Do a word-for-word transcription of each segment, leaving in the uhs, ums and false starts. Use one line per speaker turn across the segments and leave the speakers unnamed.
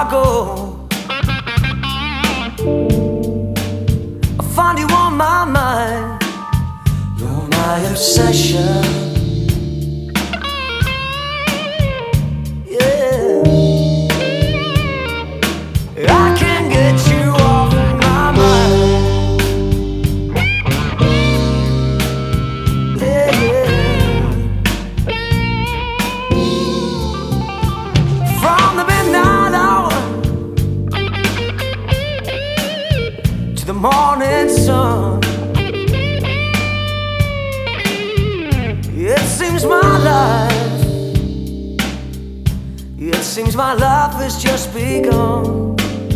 I go, I find you on my mind. You're my obsession. Yeah, I can't get you off my mind. Yeah, yeah. From the midnight hour to the morning sun, it seems my life, it seems my life has just begun.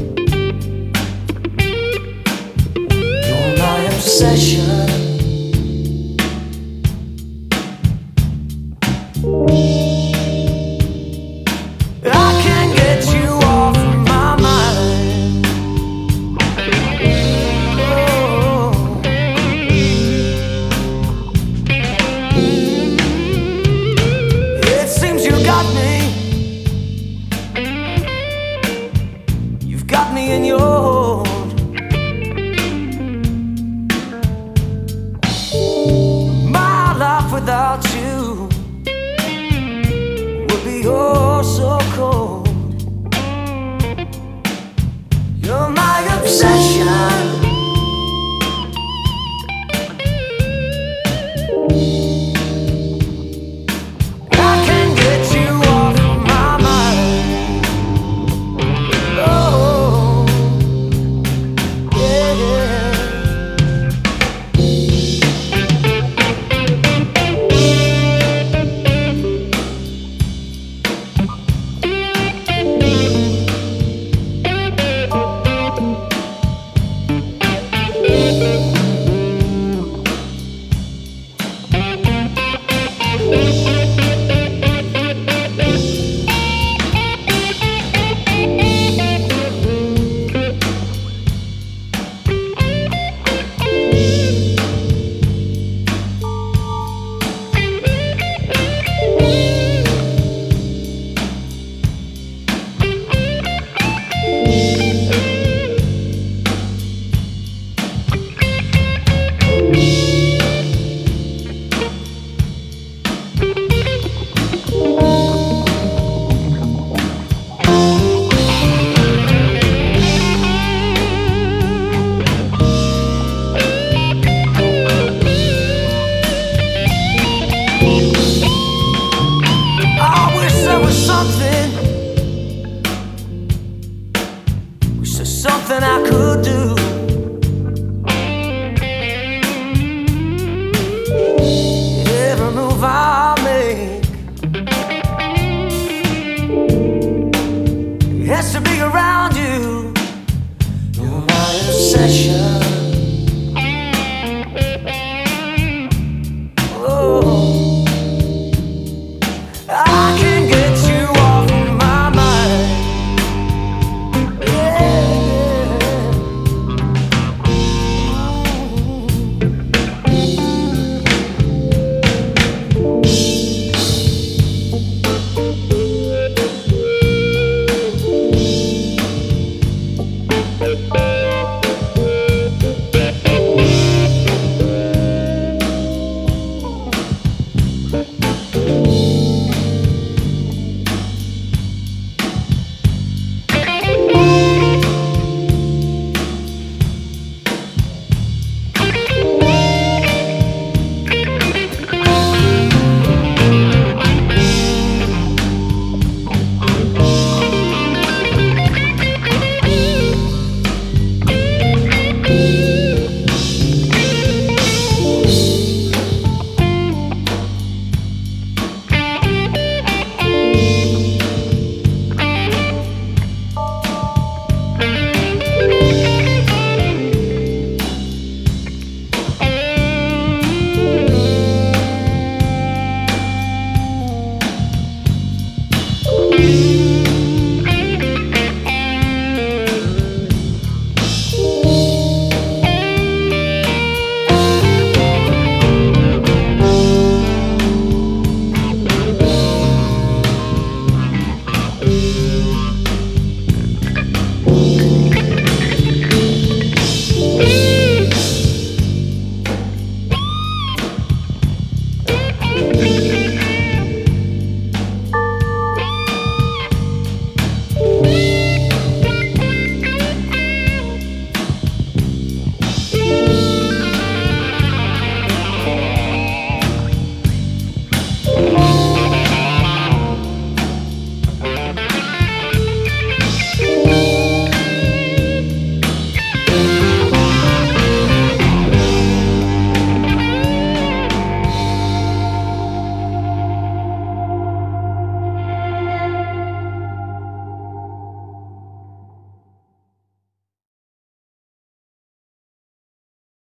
You're my obsession. I can't get you off my mind. Oh. It seems you got me. You've got me in your hold. My life without you would be oh so cold. You're my obsession. I can't get you off my mind. Oh, yeah, yeah. I wish there was something, wish there's something I could do. Every move I make, it has to be around you. You're my obsession.